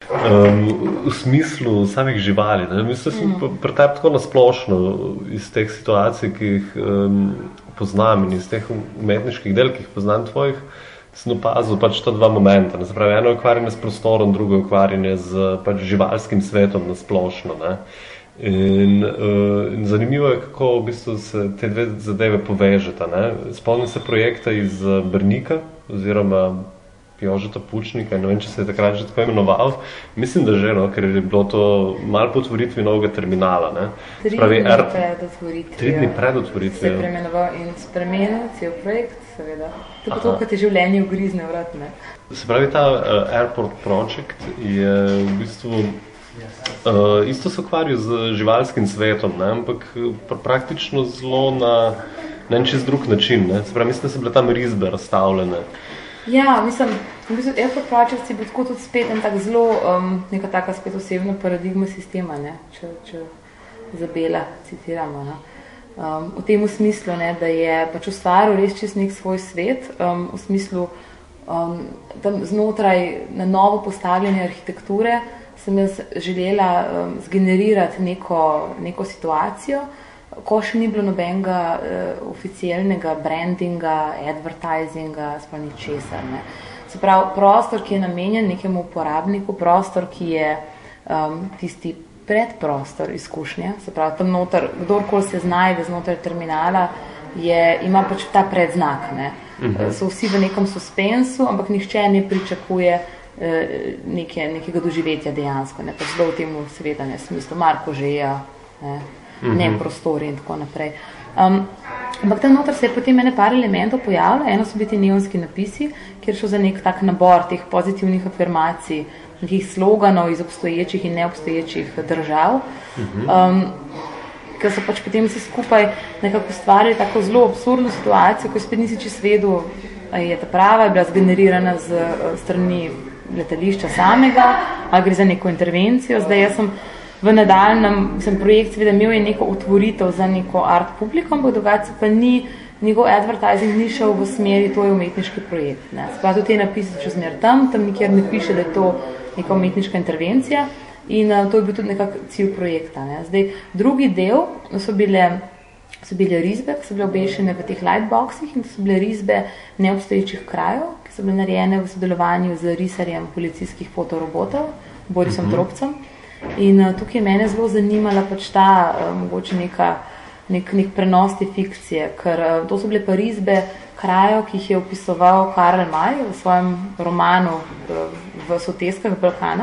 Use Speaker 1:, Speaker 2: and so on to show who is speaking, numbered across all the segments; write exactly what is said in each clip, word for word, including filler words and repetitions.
Speaker 1: Um, v smislu samih živali. Ne? Mislim, da sem mm. pri tebi tako nasplošno iz teh situacij, ki jih um, poznam in iz teh umetniških del, ki jih poznam tvojih, sem opazil pač ta dva momenta. Ne? Se pravi, eno je ukvarjanje s prostorom, drugo je ukvarjanje z pač živalskim svetom nasplošno. Ne? In, uh, in zanimivo je, kako v bistvu se te dve zadeve povežeta. Ne? Spomnim se projekta iz Brnika, oziroma Jožeta Pučnika, ne vem, če se je takrat že tako imenoval. Mislim, da že, no, ker je bilo to malo po otvoritvi novega terminala. Ne?
Speaker 2: Tri
Speaker 1: Spravi,
Speaker 2: dni
Speaker 1: er...
Speaker 2: pred otvoritvijo.
Speaker 1: Tri dni pred otvoritvijo.
Speaker 2: Se je preimenoval in spremenil cel projekt, seveda. Tako to, kot je življenje ugrizne vrat, ne?
Speaker 1: Se pravi, ta uh, Airport Project je v bistvu uh, isto se ukvarja z živalskim svetom, ne? Ampak pr praktično zelo na ne čez drug način. Ne? Se pravi, mislim, da so bile tam risbe razstavljene.
Speaker 2: Ja, mislim, v bistvu Airport Project je bil tako tudi spet en tak zelo, um, neka taka spet osebna paradigma sistema, ne, če, če Zabela citiramo, ne. Um, v tem smislu, ne, da je pač ustvaril res čist nek svoj svet, um, v smislu um, tam znotraj na novo postavljene arhitekture sem jaz želela um, zgenerirati neko, neko situacijo, ko še ni bilo nobenega uh, oficialnega brandinga, advertisinga, sploh ničesar, ne. Se pravi, prostor, ki je namenjen nekemu uporabniku, prostor, ki je um, tisti predprostor izkušnje, se pravi, tam noter, kdorkoli se znajde znotraj terminala, je, ima pač ta predznak, ne. Uh-huh. So vsi v nekem suspensu, ampak nihče ne pričakuje uh, neke, nekega doživetja dejansko, ne, pač zelo v tem seveda ne smislu, Marko Žeja, ne. Mm-hmm. Ne prostori in tako naprej. Um, ampak tam noter se je potem ene par elementov pojavilo, eno so biti neonski napisi, kjer šlo za nek tak nabor teh pozitivnih afirmacij, nekih sloganov iz obstoječih in neobstoječih držav, mm-hmm. um, ker so pač potem vsi skupaj nekako ustvarili tako zelo absurdno situacijo, ko spet nisi čisto vedel, je ta prava, je bila zgenerirana z strani letališča samega, ali gre za neko intervencijo. Zdaj jaz sem v nadaljnem, sem projekt seveda imel je neko otvoritev za neko art publiko, ampak drugače pa ni, njegov advertising ni šel v smeri, to je umetniški projekt. Ne. Sploh tudi te napise so zmer tam, tam nikjer ne piše, da je to neka umetniška intervencija in uh, to je bil tudi nekak cilj projekta. Ne. Zdaj, drugi del so bile, so bile risbe, ki so bile obešene v teh lightboxih in to so bile risbe neobstoječih krajev, ki so bile narejene v sodelovanju z risarjem policijskih fotorobotov, Borisom mm-hmm. Drobcem. In uh, tukaj mene zelo zanimala pač ta uh, mogoče neka, nek, nek prenos te fikcije, ker uh, to so bile pa risbe krajev, ki jih je opisoval Karl May v svojem romanu uh, v Soteskah Balkana.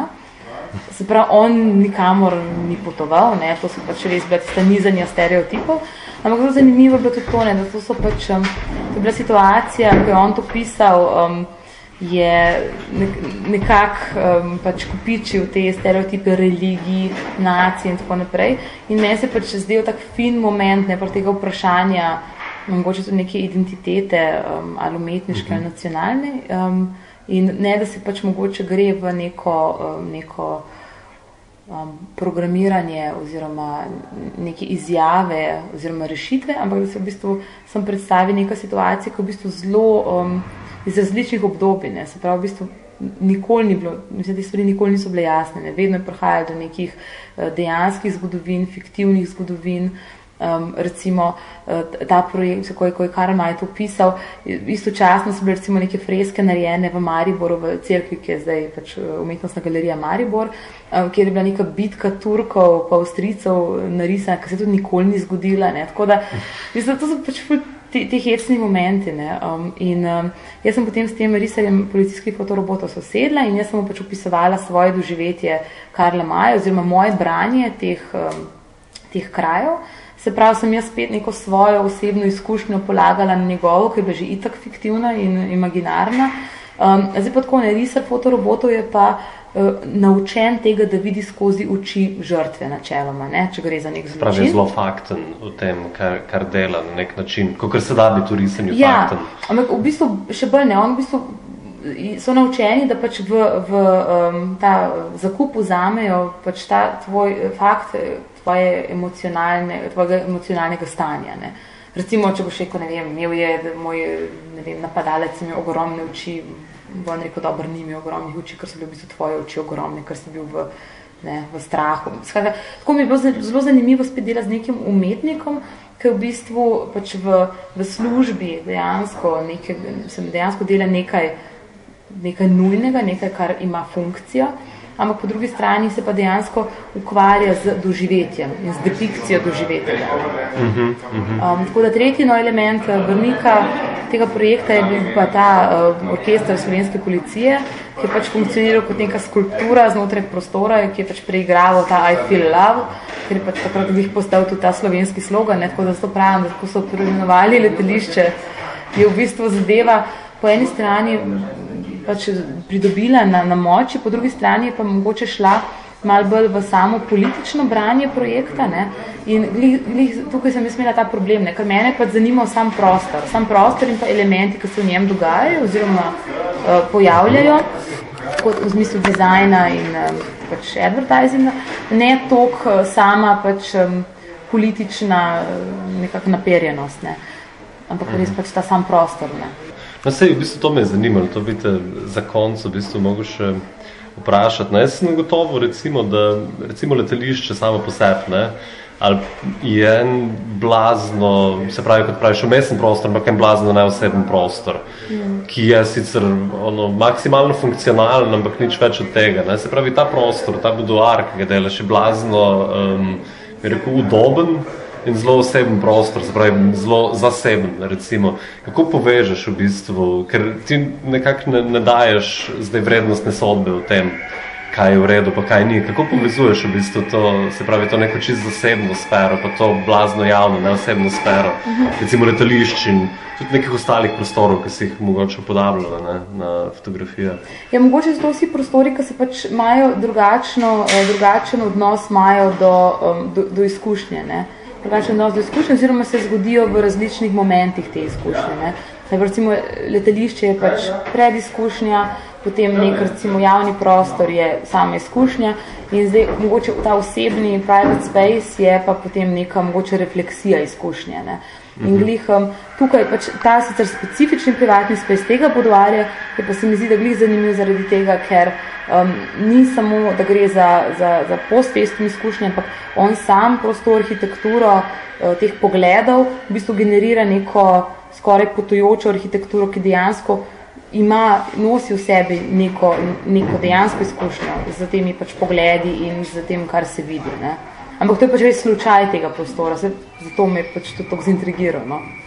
Speaker 2: Se pravi, on nikamor ni potoval, ne, to so pač res bila tista nizanja stereotipov, ampak zelo zanimivo je bilo tudi to, ne, da to so pač, um, to je bila situacija, ko je on to pisal, um, je nek, nekako um, pač kopičil te stereotipe religij, nacij in tako naprej. In meni se pač zdel tak fin moment, ne, pa tega vprašanja, mogoče tudi neke identitete um, ali umetniške ali nacionalne. Um, in ne, da se pač mogoče gre v neko, um, neko um, programiranje oziroma neke izjave oziroma rešitve, ampak da se v bistvu sem predstavi neka situacija, ki v bistvu zelo um, iz različnih obdobij, ne. Se pravi, v bistvu nikoli ni bilo, mislim, te stvari nikoli niso bile jasne, ne. Vedno je prihajalo do nekih uh, dejanskih zgodovin, fiktivnih zgodovin, um, recimo uh, ta projekt, ko je, ko je Karl May to pisal, istočasno so bile recimo neke freske narejene v Mariboru, v cerkvi, ki je zdaj pač umetnostna galerija Maribor, um, kjer je bila neka bitka Turkov pa Avstrijcev narisana, ki se tudi nikoli ni zgodila, ne. Tako da, mislim, to so pač ful Te, te hecni momenti, ne, um, in um, jaz sem potem s tem risarjem policijskih fotorobotov sosedla in jaz sem pač opisovala svoje doživetje Karla Maya oziroma moje branje teh, um, teh krajev. Se pravi, sem jaz spet neko svojo osebno izkušnjo polagala na njegovo, ki je bila že itak fiktivna in imaginarna. Um, zdaj pa tako, ne, risar fotorobotov je pa uh, naučen tega, da vidi skozi oči žrtve načeloma, ne, če gre za nek zločin.
Speaker 1: Pravi zelo fakten v tem, kar, kar dela na nek način, kakor se da biti v risanju
Speaker 2: ja,
Speaker 1: fakten.
Speaker 2: Ja, ampak v bistvu še bolj ne, on v bistvu so naučeni, da pač v, v um, ta zakup vzamejo pač ta tvoj fakt, tvoje emocionalne, tvojega emocionalnega stanja, ne. Recimo, če boš rekel, ne vem, imel je, moj ne vem, napadalec imel ogromne oči, bo rekel, dobro, ni imel ogromnih oči, ker so bili v bistvu tvoje oči ogromne, ker si bil v, ne, v strahu. Skratka, tako mi je bilo zelo zanimivo spet delati z nekim umetnikom, ki v bistvu pač v, v službi dejansko, nekaj, sem dejansko dela nekaj, nekaj nujnega, nekaj, kar ima funkcijo, ampak po drugi strani se pa dejansko ukvarja z doživetjem in z depikcijo doživetja.
Speaker 1: Uh-huh, uh-huh.
Speaker 2: Um, tako da tretji no element vrnika tega projekta je bil pa ta uh, orkester Slovenske policije, ki je pač funkcioniral kot neka skulptura znotraj prostora, ki je pač preigraval ta I feel love, ker je pač takrat bih postal tudi ta slovenski slogan, ne? Tako da zato pravim, da ko so preimenovali letališče, je v bistvu zadeva po eni strani pač pridobila na, na moči, po drugi strani je pa mogoče šla malo bolj v samo politično branje projekta, ne? In glih, glih, tukaj sem jaz imela ta problem, ne? Ker mene pa zanimal sam prostor, sam prostor in pa elementi, ki se v njem dogajajo oziroma uh, pojavljajo, kot v smislu dizajna in um, pač advertisinga, ne toliko uh, sama pač um, politična uh, nekak naperjenost, ne? Ampak res pač ta sam prostor, ne?
Speaker 1: No, sej, v bistvu to me je zanimalo, to bi te za konc v bistvu mogo še vprašati. Ne? Jaz sem gotovo, recimo, da recimo letališče samo po sebi, ne? Ali je en blazno, se pravi, kot praviš, umesen prostor, ampak en blazno neoseben prostor, mm. ki je sicer ono, maksimalno funkcionalen, ampak nič več od tega. Ne? Se pravi, ta prostor, ta buduar, ki ga delaš, je blazno, um, bi rekel, udoben in zelo oseben prostor, se pravi, zelo zaseben, recimo. Kako povežeš v bistvu, ker ti nekako ne, ne daješ zdaj vrednostne sodbe v tem, kaj je v redu, pa kaj ni. Kako povezuješ v bistvu to, se pravi, to neko čisto zasebno sfero, pa to blazno javno, neosebno sfero, uh-huh. recimo letališč in tudi nekih ostalih prostorov, ki si jih mogoče upodabljala, ne, na fotografije.
Speaker 2: Ja, mogoče so to vsi prostori, ki se pač imajo drugačno, drugačen odnos imajo do, do, do izkušnje, ne. Drugačen odnos do izkušnje, oziroma se zgodijo v različnih momentih te izkušnje, ne. Zdaj, recimo, letališče je pač predizkušnja, potem nek, recimo, javni prostor je sama izkušnja in zdaj mogoče ta osebni private space je pa potem neka mogoče refleksija izkušnje, ne. In glih, um, tukaj pač ta sicer specifični privatni space tega buduarja, je pa se mi zdi, da glih zanimiv zaradi tega, ker um, ni samo, da gre za, za, za post-festum izkušnje, ampak on sam prostor, arhitekturo uh, teh pogledov v bistvu generira neko skoraj potujočo arhitekturo, ki dejansko ima, nosi v sebi neko, neko dejansko izkušnjo z temi pač pogledi in z tem, kar se vidi, ne. Ampak to je pač res slučaj tega prostora, zato me je pač to tako zintrigiral, no.